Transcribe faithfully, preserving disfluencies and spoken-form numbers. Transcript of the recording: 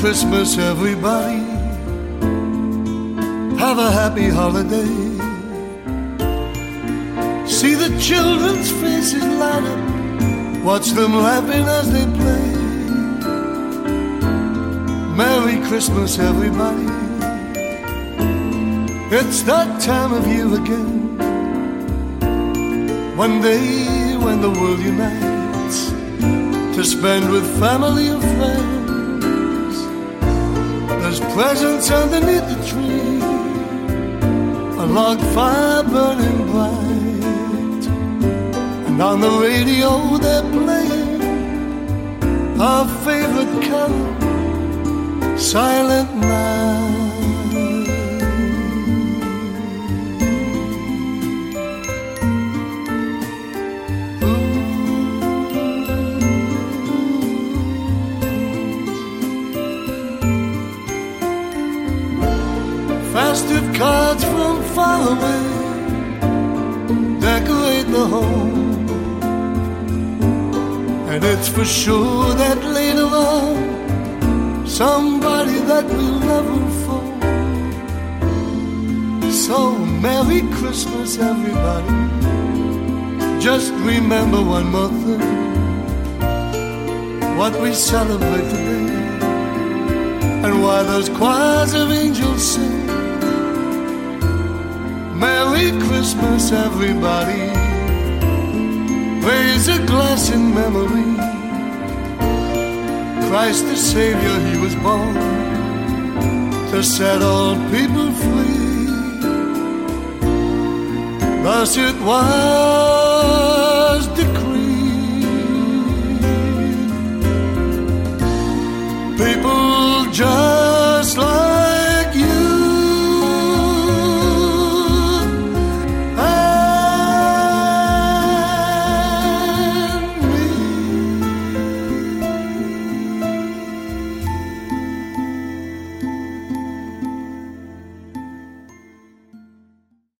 Christmas, everybody. Have a happy holiday. See the children's faces light up. Watch them laughing as they play. Merry Christmas, everybody. It's that time of year again. One day when the world unites to spend with family and friends. There's presents underneath the tree, a log fire burning bright, and on the radio they're playing our favorite carol, Silent Night. Festive cards from far away decorate the home, and it's for sure that later on somebody that will never fall. So Merry Christmas, everybody. Just remember one more thing, what we celebrate today, and why those choirs of angels sing. Merry Christmas, everybody. Raise a glass in memory. Christ the Savior, He was born to set all people free. Thus it was